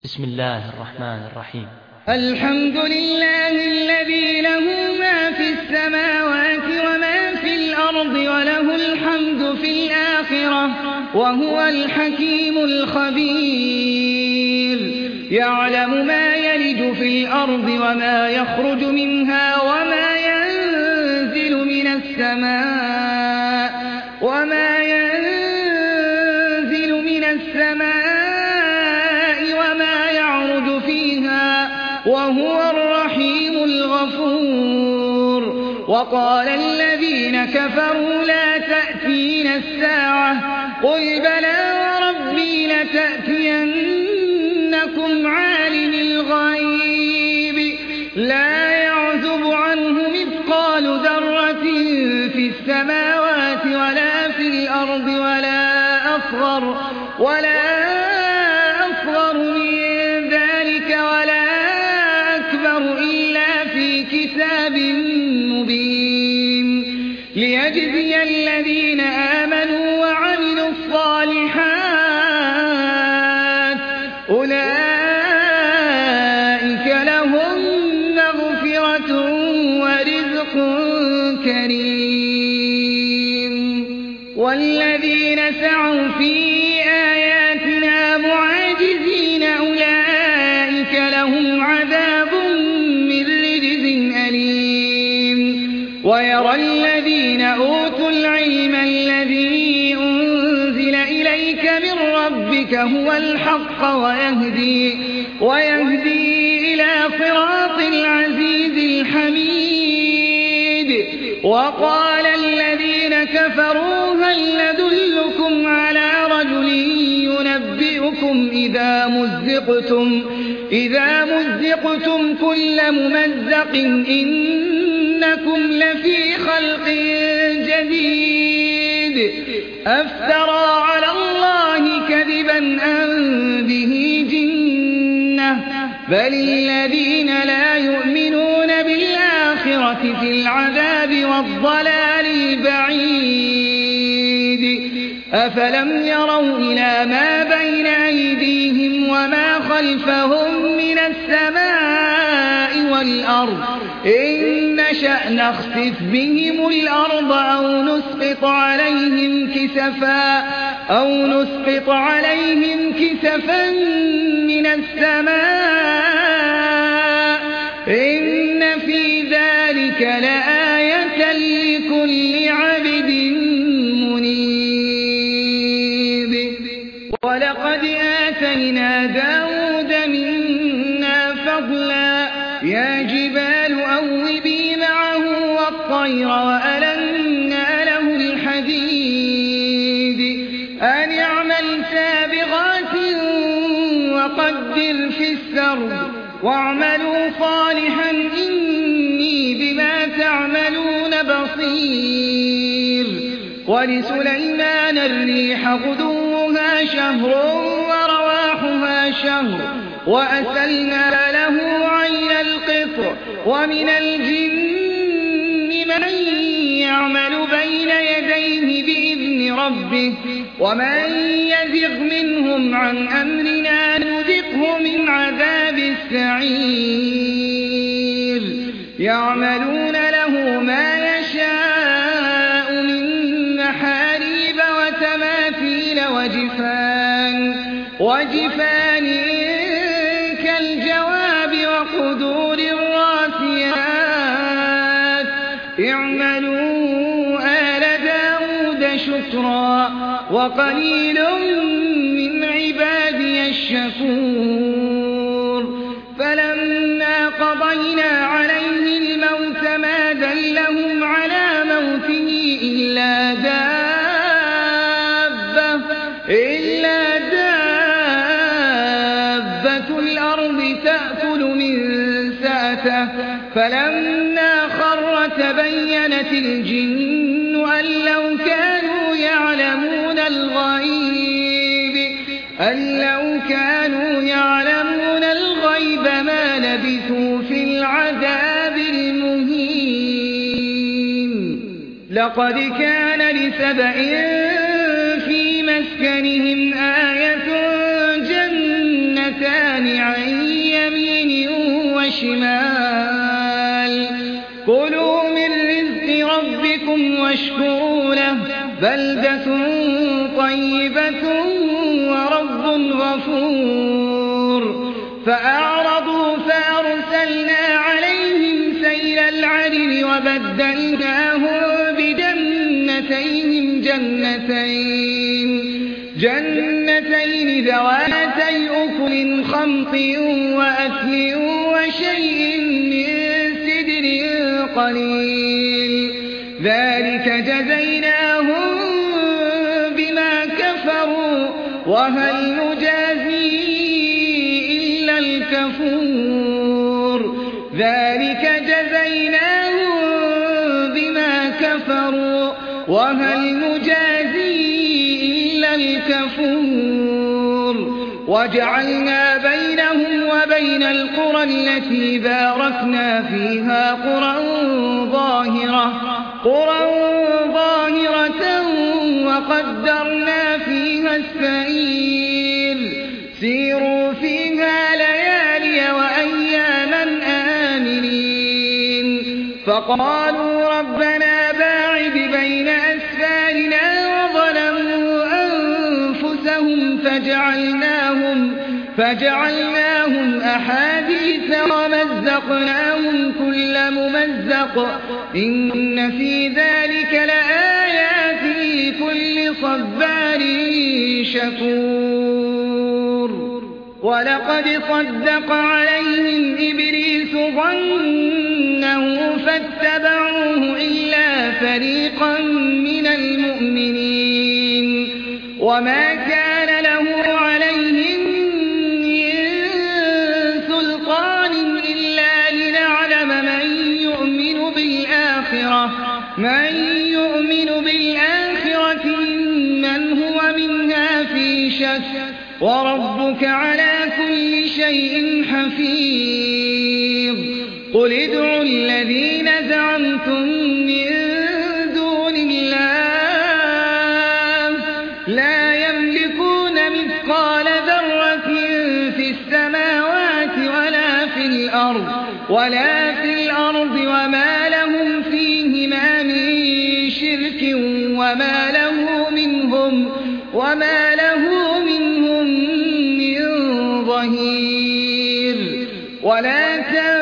بسم الله الرحمن الرحيم. الحمد لله الذي له ما في السماوات وما في الأرض وله الحمد في الآخرة وهو الحكيم الخبير. يعلم ما يلج في الأرض وما يخرج منها وما ينزل من السماء وما يعرج فيها وهو الرحيم الغفور. وقال الذين كفروا لا تأتينا الساعة قل بلى وربي لتأتينكم عالم الغيب لا يعزب عنه مثقال ذرة في السماوات ولا في الأرض ولا أصغر من ذلك ولا أكبر إلا في كتاب مبين ليجزي الذين آمنوا وعملوا الصالحات أولئك لهم مغفرة ورزق كريم. والذين سعوا في آياتنا معاجزين أولئك لهم عذاب من رجز أليم. ويرى الذين أوتوا العلم الذي أنزل إليك من ربك هو الحق ويهدي إلى صراط العزيز الحميد. وقال الذين كفروا هل ندلكم على رجل ينبئكم إذا مزقتم كل ممزق إنكم لفي خلق جديد أفترى على الله كذبا أم به جنة بل الذين لا يؤمنون بالآخرة في العذاب والضلال البعيد. أفلم يروا إلى ما بين أيديهم وما خلفهم من السماء والأرض إن نشأ نخسف بهم الأرض أو نسقط عليهم كسفا من السماء إن في ذلك لآية لكل عبد منيب. ولقد آتينا داود منا فضلا يا جبال أوبي معه والطير وألنا له الحديد أن اعمل سابغات وقدر في السرد واعملوا صالحا إني بما تعملون بصير. ولسليمان الريح غدوها شهر ورواحها شهر وأسلنا له عين القطر. ومن الجن من يعمل بين يديه بإذن ربه ومن يزغ منهم عن أمرنا نذقه من عذاب السعير. يعملون له ما يشاء من محاريب وتماثيل وجفان كالجواب وقدور الراسيات. اعملوا آل داود شكرا وقليل من عبادي الشكور. فلما قضينا عليه الموت ما دلهم على موته إلا دابة الأرض تأكل من سأته فلما خر تبينت الجن أن لو كانوا يعلمون الغيب ما لبثوا في العذاب المهين. لقد كان لسبإ في مسكنهم آية جنتان وشمال كلوا من رزق ربكم واشكروا له بلدة طيبة ورب غفور فأعرضوا فأرسلنا عليهم سيل العرم وبدلناهم بجنتين جنتين ذواتي أكل خمط وأثل وشيء من سدر قليل ذلك جزيناهم بما كفروا وهل نجازي إلا الكفور ذلك جزيناهم بما كفروا وهل نجازي إلا الكفور وجعلنا بينهم وبين القرى التي باركنا فيها قرى ظاهرة وقدرنا فيها السير سيروا فيها ليالي وأياما آمنين فقالوا ربنا باعد بين أسفارنا وظلموا أنفسهم فجعلناهم أحاديث ومزقناهم كل ممزق إن في ذلك لآيات لكل صبار شكور ولقد صدق عليهم إبليس ظنه فاتبعوه إلا فريقا من المؤمنين وما كان له عليهم من سلطان إلا لنعلم من يؤمن بالآخرة من هو منها في شك وربك على كل شيء حفيظ قل ادعوا الذين زعمتم من دون الله لا يملكون مثقال ذرة في السماوات ولا في الأرض وما لهم فيهما من شرك وما له منهم من ظهير ولا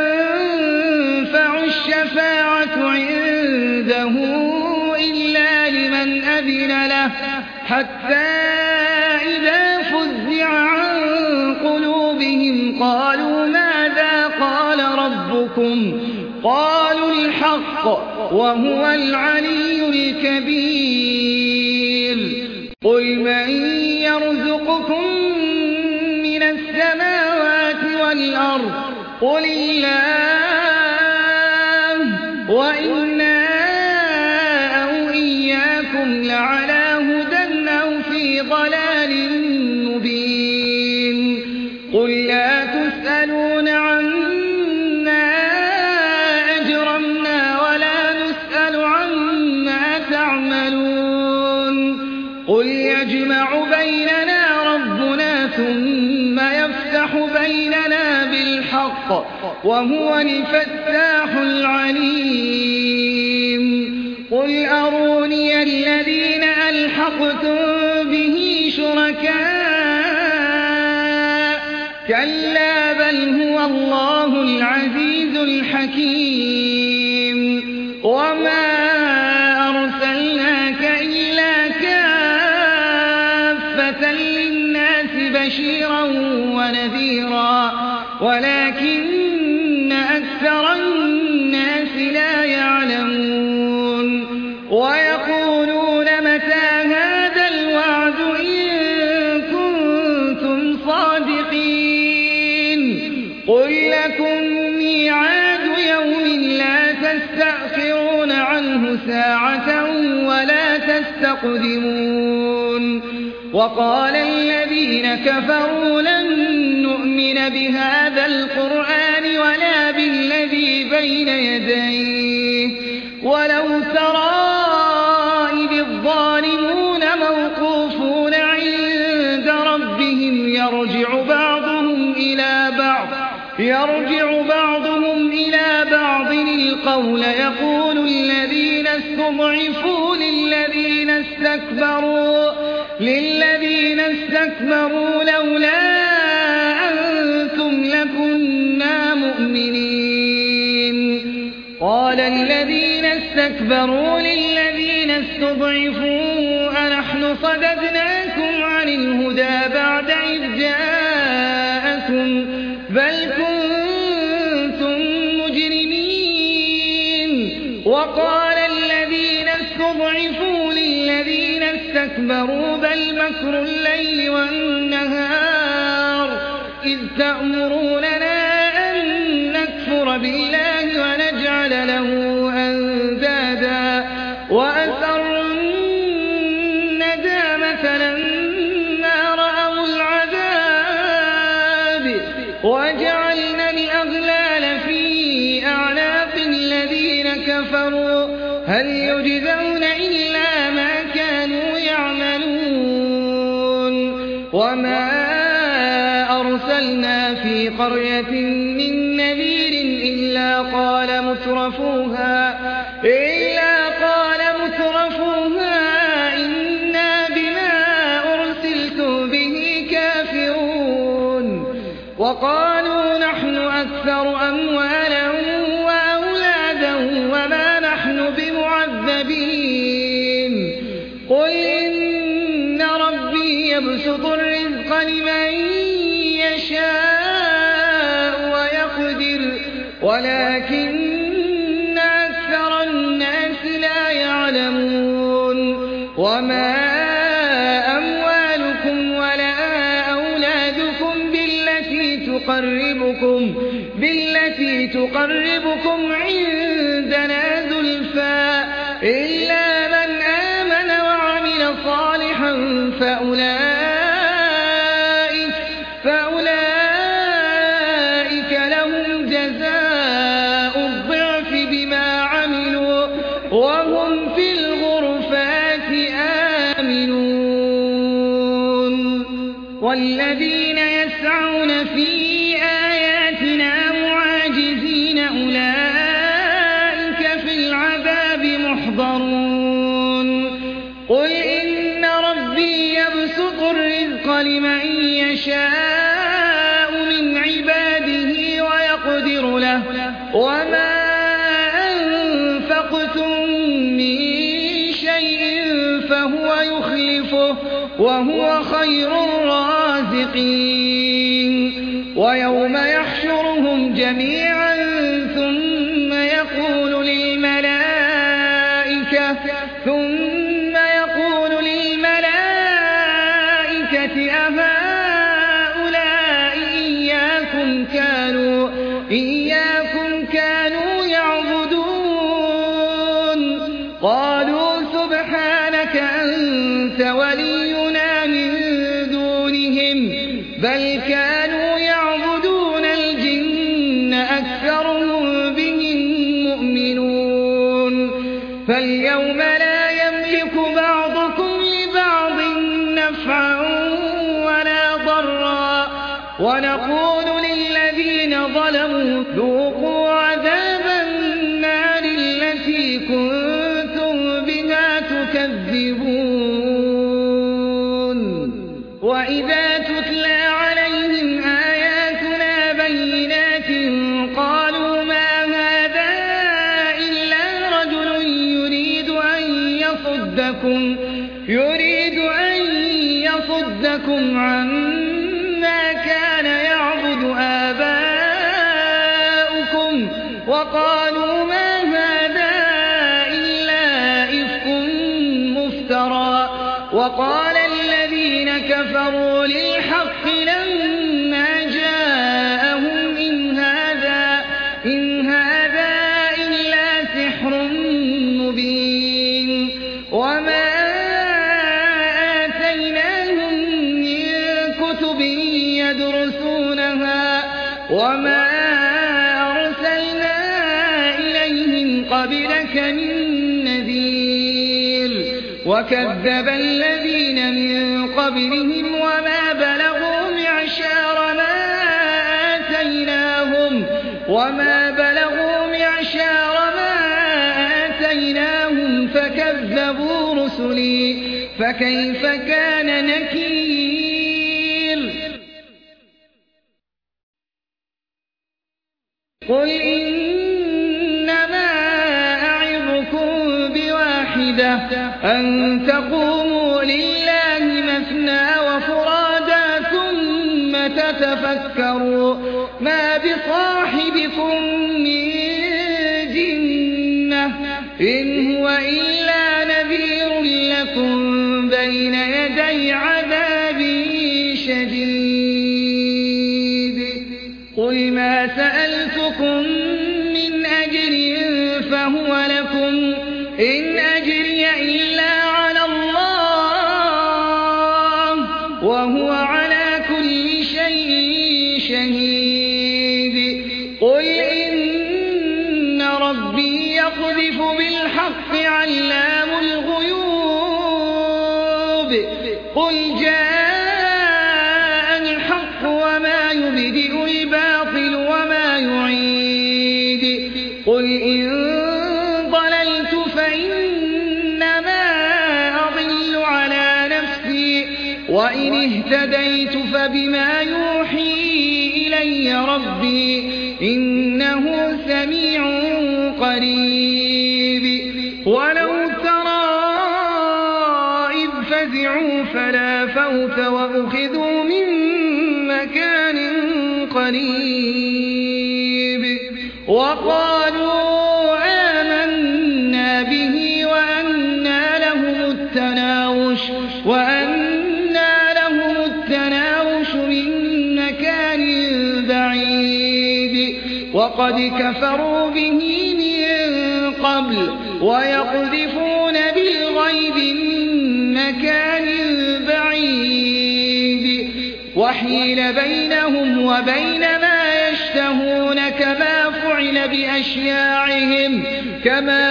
تنفع الشفاعة عنده إلا لمن أذن له حتى إذا فزع عن قلوبهم قالوا ماذا قال ربكم قالوا الحق وهو العلي الكبير قل من يرزقكم من السماوات والأرض قل الله وإنا أو إياكم لعلى هدى أو في ضلال مبين قل لا تسألون عنا أجرمنا ولا نسأل عما تعملون قل يجمع بيننا ربنا ثم يفتح بيننا بالحق وهو الفتاح العليم قل أروني الذين ألحقتم به شركاء كلا بل هو الله العزيز الحكيم وما أرسلناك إلا كافة للناس بشيرا ونذيرا ولكن أكثر الناس لا يعلمون ويقولون متى هذا الوعد إن كنتم صادقين قل لكم ميعاد يوم لا تستأخرون عنه ساعة ولا تستقدمون وقال الذين كفروا لن نؤمن بهذا القرآن ولا بالذي بين يديه ولو ترى إذ الظالمون موقوفون عند ربهم يرجع بعضهم إلى بعض يرجع بعضهم إلى بعض القول يقول الذين استضعفوا للذين استكبروا لولا أنتم لكنا مؤمنين قال الذين استكبروا للذين استضعفوا أنحن صددناكم عن الهدى بعد إذ جاءكم بل كنتم مجرمين وقال الذين استضعفوا للذين استكبروا بل مكر الليل والنهار إذ تأمروننا أن نكفر بالله ونجعل له أندادا وأسروا الندامة لما رأوا العذاب وجعلنا الأغلال في أعناق الذين كفروا هل يجزون إلا ما كانوا يعملون وما أرسلنا في قرية من نذير إلا قال مترفوها إنا بما أرسلتم به كافرون وقالوا نحن أكثر أموالا وأولادا وما نحن بمعذبين قل إن ربي يبسط الرزق لمن يشاء ويقدر ولكن أكثر الناس لا يعلمون وما أموالكم ولا أولادكم بالتي تقربكم عندنا زلفى إلا من آمن وعمل صالحا فأولئك لهم جزاء الضعف بما عملوا وهم في الغرفات آمنون والذين يسعون في آياتنا معاجزين أولئك في العذاب محضرون قل إن ربي يبسط الرزق لمن يشاء من عباده ويقدر له وما أنفقتم من شيء فهو يخلفه وهو خير الرازقين ويوم يحشرهم جميعا ثم يقول للملائكة أهؤلاء إياكم كانوا يعبدون قالوا سبحانك أنت ولينا من دونهم بل كانوا يعبدون الجن أكثرهم بهم مؤمنون فاليوم لا يملك بعضكم لبعض نفعا ولا ضرا ونقول للذين ظلموا ذوقوا عذاب النار التي كنتم بها تكذبون وإذا تتلى عليهم آياتنا بينات قالوا ما هذا إلا رجل يريد أن يصدكم عما كان يعبد آباؤكم وقالوا ما هذا إلا إفك مفترى وقال الذين كفروا للحق لما جاءهم إن هذا إلا سحر مبين وما آتيناهم من كتب يدرسونها وما أرسلنا إليهم قبلك من نذير وكذب الذين من قبلهم وما بلغوا معشار ما آتيناهم وما بلغوا معشار ما آتيناهم فكذبوا رسلي فكيف كان نكير قل إنما أعظكم بواحدة أن تقوموا لله مثنى وفرادا ثم تتفكروا ما بصاحبكم من جنة إن هو إلا نذير لكم بين يدي عذاب شديد قل ما سألتكم من أجر فهو لكم إن أجري إلا على الله وهو على كل شيء شهيد قل إن ربي يقذف بالحق علام الغيوب قل جاء الحق وما يبدئ الباطل وما يعيد قل إن ضللت فإنما أضل على نفسي وإن اهتديت فبما يوحي إلي ربي إنه سميع قريب ولو ترى إذ فزعوا فلا فوت وأخذوا من مكان قريب وقالوا آمنا به وأنى لهم التناوش من مكان بعيد وقد كفروا به من قبل ويقذفون بالغيب من مكان بعيد وحيل بينهم وبين ما يشتهون كما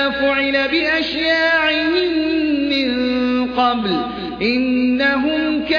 فعل بأشياعهم من قبل إنهم كانوا